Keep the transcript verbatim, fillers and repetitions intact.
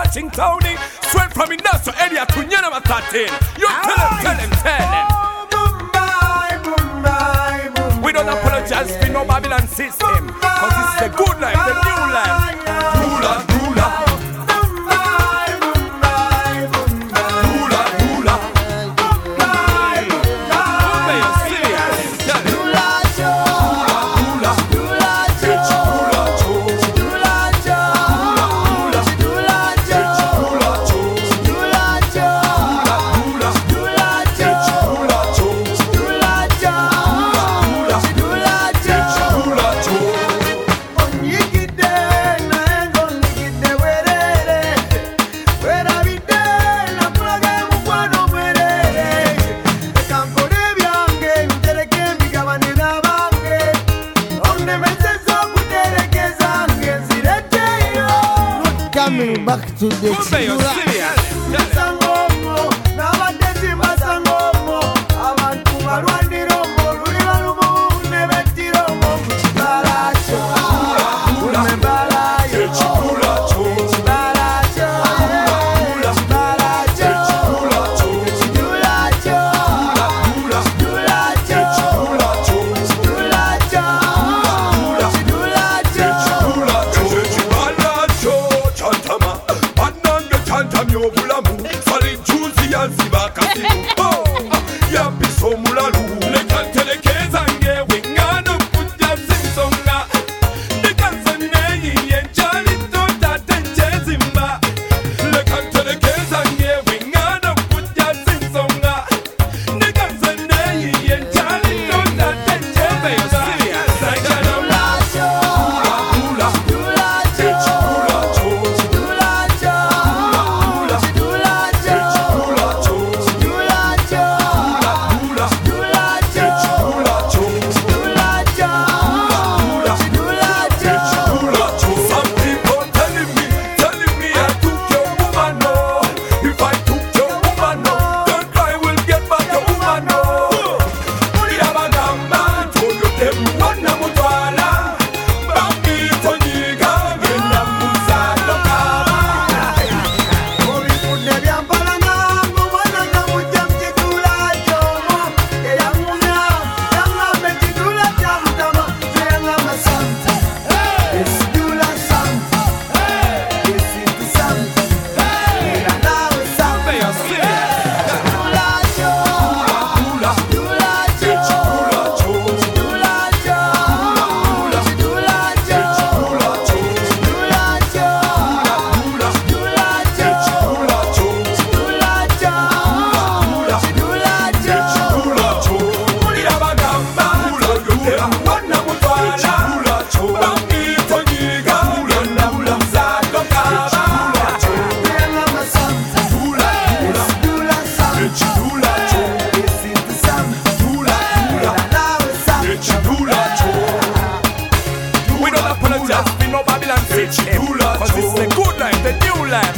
watching Tony. Straight from industrial area to Nyanama thirteen. You tell him, tell him, tell him. We don't apologize for no Babylon system, cause this is the good life, the new life. Ruler, ruler. Back to the Cause this is the good life, the new life.